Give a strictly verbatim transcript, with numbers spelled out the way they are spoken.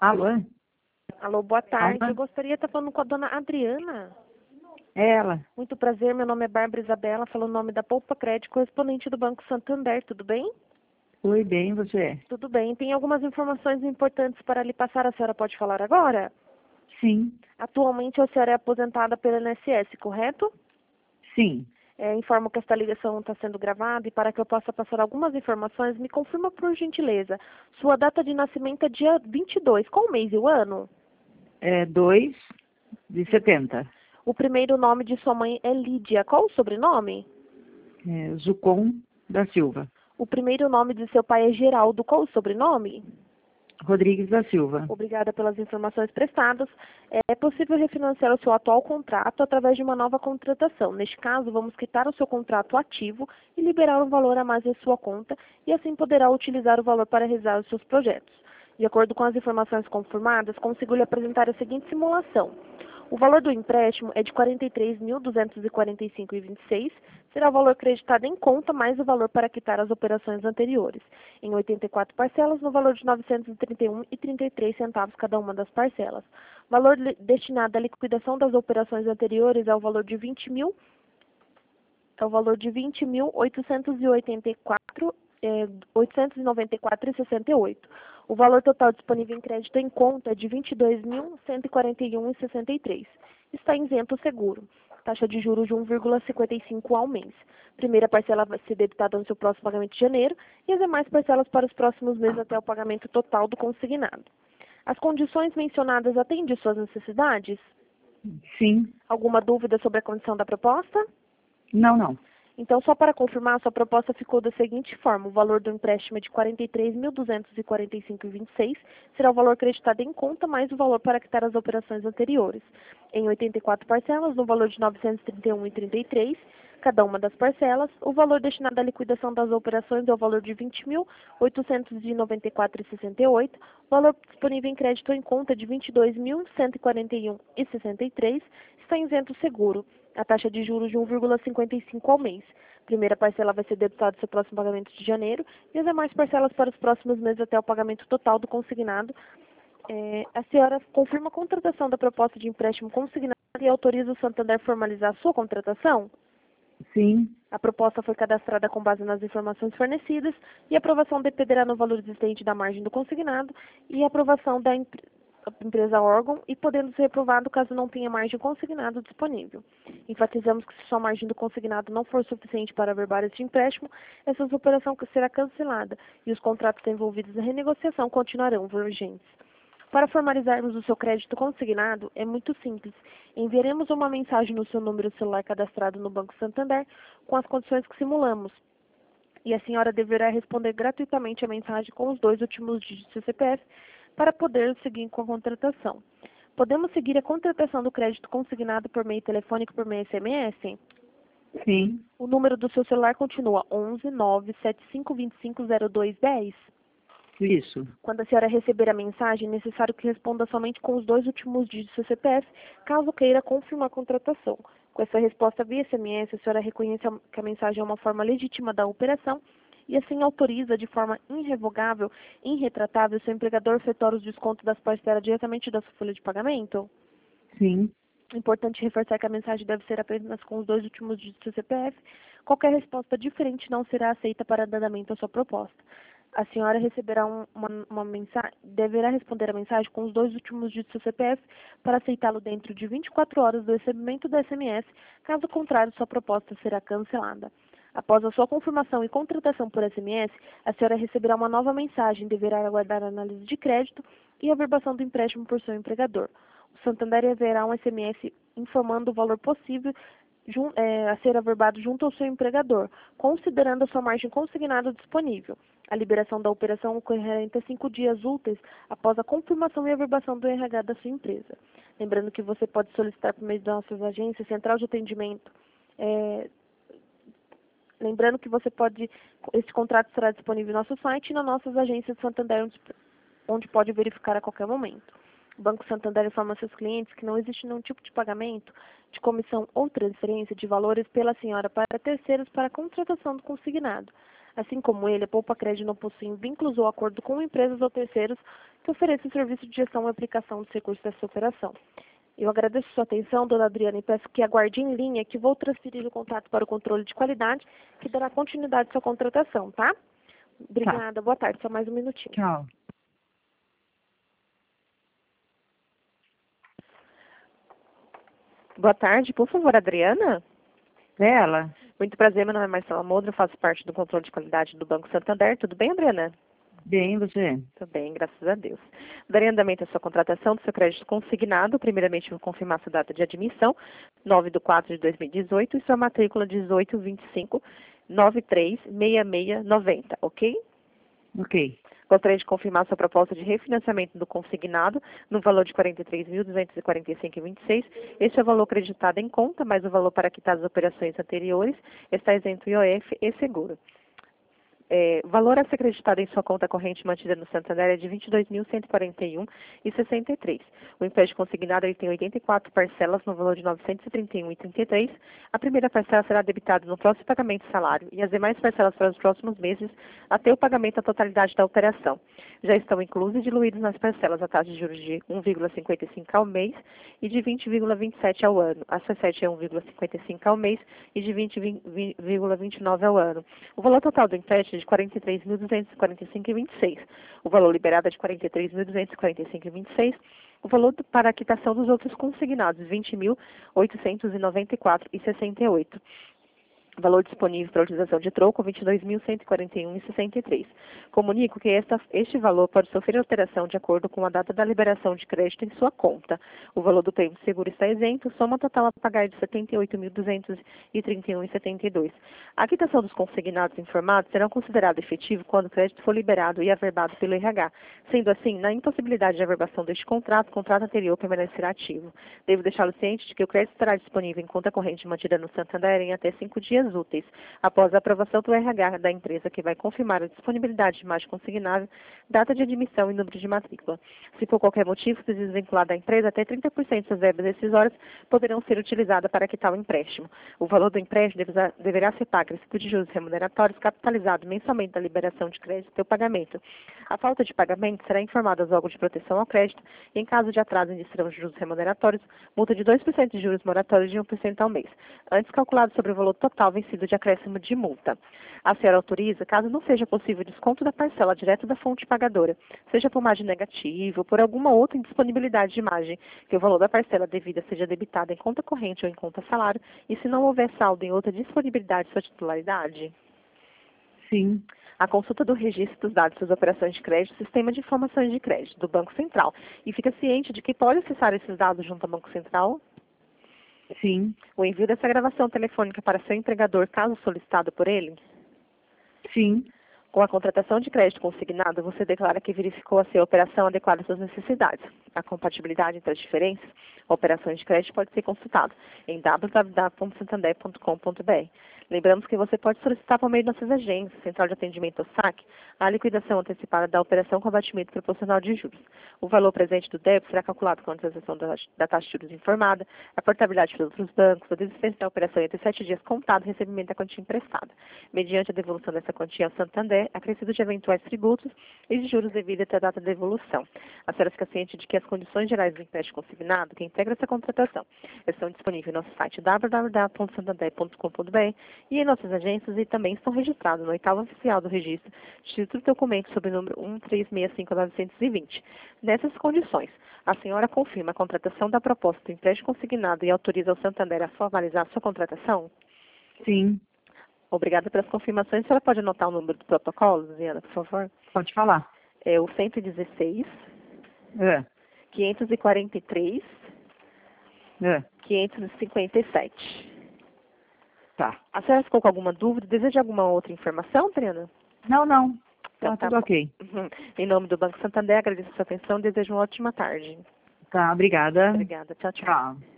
Alô? Alô, boa tarde. Alô? Eu gostaria de estar falando com a dona Adriana. É ela. Muito prazer, meu nome é Bárbara Isabela, falo o nome da Poupa Crédito, correspondente do Banco Santander, tudo bem? Oi, bem, você? Tudo bem. Tem algumas informações importantes para lhe passar, a senhora pode falar agora? Sim, Atualmente a senhora é aposentada pela I N S S, correto? sim. É, informo que esta ligação está sendo gravada e para que eu possa passar algumas informações, me confirma por gentileza. Sua data de nascimento é dia vinte e dois, qual o mês e o ano? É dois de setenta. O primeiro nome de sua mãe é Lídia, qual o sobrenome? É Zucon da Silva. O primeiro nome de seu pai é Geraldo. Qual o sobrenome? Rodrigues da Silva. Obrigada pelas informações prestadas. É possível refinanciar o seu atual contrato através de uma nova contratação. Neste caso, vamos quitar o seu contrato ativo e liberar um valor a mais em sua conta e assim poderá utilizar o valor para realizar os seus projetos. De acordo com as informações confirmadas, consigo lhe apresentar a seguinte simulação. O valor do empréstimo é de quarenta e três mil duzentos e quarenta e cinco vírgula vinte e seis, será o valor creditado em conta mais o valor para quitar as operações anteriores, em oitenta e quatro parcelas, no valor de novecentos e trinta e um vírgula trinta e três centavos cada uma das parcelas. Valor destinado à liquidação das operações anteriores é o valor de vinte mil, é o valor de vinte mil oitocentos e oitenta e quatro, é, oitocentos e noventa e quatro vírgula sessenta e oito. O valor total disponível em crédito em conta é de vinte e dois mil cento e quarenta e um vírgula sessenta e três. Está isento o seguro. Taxa de juros de um vírgula cinquenta e cinco ao mês. Primeira parcela vai ser debitada no seu próximo pagamento de janeiro e as demais parcelas para os próximos meses até o pagamento total do consignado. As condições mencionadas atendem suas necessidades? Sim. Alguma dúvida sobre a condição da proposta? Não, não. Então, só para confirmar, sua proposta ficou da seguinte forma. O valor do empréstimo é de quarenta e três mil duzentos e quarenta e cinco vírgula vinte e seis, será o valor creditado em conta mais o valor para quitar as operações anteriores. Em oitenta e quatro parcelas, no valor de novecentos e trinta e um vírgula trinta e três, cada uma das parcelas. O valor destinado à liquidação das operações é o valor de vinte mil oitocentos e noventa e quatro vírgula sessenta e oito, o valor disponível em crédito em conta de vinte e dois mil cento e quarenta e um vírgula sessenta e três, está isento o seguro. A taxa de juros de um vírgula cinquenta e cinco ao mês. Primeira parcela vai ser debitada no seu próximo pagamento de janeiro e as demais parcelas para os próximos meses até o pagamento total do consignado. É, a senhora confirma a contratação da proposta de empréstimo consignado e autoriza o Santander a formalizar a sua contratação? Sim. A proposta foi cadastrada com base nas informações fornecidas e a aprovação dependerá no valor existente da margem do consignado e a aprovação da empresa. empresa órgão e podendo ser reprovado caso não tenha margem consignado disponível. Enfatizamos que se sua margem do consignado não for suficiente para averbar este empréstimo, essa operação será cancelada e os contratos envolvidos na renegociação continuarão vigentes. Para formalizarmos o seu crédito consignado, é muito simples. Enviaremos uma mensagem no seu número celular cadastrado no Banco Santander com as condições que simulamos. E a senhora deverá responder gratuitamente a mensagem com os dois últimos dígitos do C P F para poder seguir com a contratação. Podemos seguir a contratação do crédito consignado por meio telefônico por meio S M S? Sim. O número do seu celular continua onze nove sete cinco dois cinco zero dois um zero. Isso. Quando a senhora receber a mensagem, é necessário que responda somente com os dois últimos dígitos do seu C P F, caso queira confirmar a contratação. Com essa resposta via S M S, a senhora reconhece que a mensagem é uma forma legítima da operação e assim autoriza de forma irrevogável e irretratável seu empregador a efetuar os descontos das parcelas diretamente da sua folha de pagamento? Sim. Importante reforçar que a mensagem deve ser apenas com os dois últimos dígitos do C P F. Qualquer resposta diferente não será aceita para andamento à sua proposta. A senhora receberá um, uma, uma mensagem, deverá responder a mensagem com os dois últimos dígitos do C P F para aceitá-lo dentro de vinte e quatro horas do recebimento do S M S. Caso contrário, sua proposta será cancelada. Após a sua confirmação e contratação por S M S, a senhora receberá uma nova mensagem, deverá aguardar a análise de crédito e a averbação do empréstimo por seu empregador. O Santander enviará um S M S informando o valor possível jun, é, a ser averbado junto ao seu empregador, considerando a sua margem consignada disponível. A liberação da operação ocorrerá em até cinco dias úteis após a confirmação e averbação do R H da sua empresa. Lembrando que você pode solicitar por meio das nossas agências, central de atendimento, é, Lembrando que você pode, esse contrato será disponível no nosso site e nas nossas agências de Santander, onde, onde pode verificar a qualquer momento. O Banco Santander informa seus clientes que não existe nenhum tipo de pagamento, de comissão ou transferência de valores pela senhora para terceiros para a contratação do consignado. Assim como ele, a Poupa Crédito não possui vínculos ou acordo com empresas ou terceiros que ofereçam serviço de gestão e aplicação dos recursos dessa operação. Eu agradeço sua atenção, dona Adriana, e peço que aguarde em linha que vou transferir o contato para o controle de qualidade, que dará continuidade à sua contratação, tá? Obrigada, boa tarde, só mais um minutinho. Tchau. Boa tarde, por favor, Adriana. Ela? Muito prazer, meu nome é Marcela Modra, eu faço parte do controle de qualidade do Banco Santander. Tudo bem, Adriana? Bem, você? Tudo bem, graças a Deus. Darei andamento à sua contratação do seu crédito consignado. Primeiramente, vou confirmar sua data de admissão, nove de quatro de dois mil e dezoito, e sua matrícula dezoito vinte e cinco noventa e três sessenta e seis noventa, ok? Ok. Gostaria de confirmar sua proposta de refinanciamento do consignado no valor de quarenta e três mil duzentos e quarenta e cinco reais e vinte e seis centavos. Este é o valor acreditado em conta, mas o valor para quitar as operações anteriores está isento I O F e seguro. É, valor a ser acreditado em sua conta corrente mantida no Santander é de vinte e dois mil cento e quarenta e um reais e sessenta e três centavos. O empréstimo consignado ele tem oitenta e quatro parcelas no valor de novecentos e trinta e um reais e trinta e três centavos. A primeira parcela será debitada no próximo pagamento de salário e as demais parcelas para os próximos meses até o pagamento da totalidade da operação. Já estão inclusos e diluídos nas parcelas a taxa de juros de um vírgula cinquenta e cinco ao mês e de vinte vírgula vinte e sete ao ano. A C sete é um vírgula cinquenta e cinco ao mês e de vinte vírgula vinte e nove ao ano. O valor total do empréstimo é de quarenta e três mil duzentos e quarenta e cinco reais e vinte e seis centavos. O valor liberado é de quarenta e três mil duzentos e quarenta e cinco reais e vinte e seis centavos. O valor para a quitação dos outros consignados, vinte mil oitocentos e noventa e quatro reais e sessenta e oito centavos. Valor disponível para utilização de troco, vinte e dois mil cento e quarenta e um reais e sessenta e três centavos. Comunico que esta, este valor pode sofrer alteração de acordo com a data da liberação de crédito em sua conta. O valor do prêmio de seguro está isento, soma total a pagar de setenta e oito mil duzentos e trinta e um reais e setenta e dois centavos. A quitação dos consignados informados será considerada efetivo quando o crédito for liberado e averbado pelo R H. Sendo assim, na impossibilidade de averbação deste contrato, o contrato anterior permanecerá ativo. Devo deixá-lo ciente de que o crédito estará disponível em conta corrente mantida no Santander em até cinco dias úteis, após a aprovação do R H da empresa que vai confirmar a disponibilidade de imagem consignável, data de admissão e número de matrícula. Se por qualquer motivo se desvincular da empresa, até trinta por cento das verbas decisórias poderão ser utilizadas para quitar o empréstimo. O valor do empréstimo deverá, deverá ser pago em recibo de juros remuneratórios capitalizado mensalmente da liberação de crédito e o pagamento. A falta de pagamento será informada aos órgãos de proteção ao crédito e, em caso de atraso em distribuição de juros remuneratórios, multa de dois por cento de juros moratórios de um por cento ao mês, antes calculado sobre o valor total vencido de acréscimo de multa. A senhora autoriza, caso não seja possível desconto da parcela direto da fonte pagadora, seja por margem negativa ou por alguma outra indisponibilidade de imagem, que o valor da parcela devida seja debitado em conta corrente ou em conta salário, e se não houver saldo em outra disponibilidade de sua titularidade? Sim. A consulta do registro dos dados das operações de crédito, Sistema de Informações de Crédito, do Banco Central. E fica ciente de que pode acessar esses dados junto ao Banco Central? Sim. O envio dessa gravação telefônica para seu empregador, caso solicitado por ele? Sim. Com a contratação de crédito consignado, você declara que verificou a sua operação adequada às suas necessidades. A compatibilidade entre as diferentes operações de crédito pode ser consultada em w w w ponto santander ponto com ponto b r. Lembramos que você pode solicitar por meio de nossas agências, Central de Atendimento ou S A C, a liquidação antecipada da operação com abatimento proporcional de juros. O valor presente do débito será calculado com a transação da, da taxa de juros informada, a portabilidade pelos outros bancos, a desistência da operação entre sete dias contado o recebimento da quantia emprestada, mediante a devolução dessa quantia ao Santander, acrescido de eventuais tributos e de juros devidos até a data da devolução. A senhora fica ciente de que as condições gerais do empréstimo consignado, que integra essa contratação, estão disponíveis no nosso site w w w ponto santander ponto com ponto b r e em nossas agências e também estão registrados no oitavo oficial do registro de título de documento sob o número um três seis cinco nove dois zero. Nessas condições, a senhora confirma a contratação da proposta do empréstimo consignado e autoriza o Santander a formalizar a sua contratação? Sim. Obrigada pelas confirmações. A senhora pode anotar o número do protocolo, Luciana, por favor? Pode falar. É o cento e dezesseis, É. quinhentos e quarenta e três, É. quinhentos e cinquenta e sete. Tá. A senhora ficou com alguma dúvida? Deseja alguma outra informação, Adriana? Não, não. Então, Tá tá tudo bom. ok. Uhum. Em nome do Banco Santander, agradeço a sua atenção e desejo uma ótima tarde. Tá, obrigada. Obrigada. Tchau, tchau. Tchau.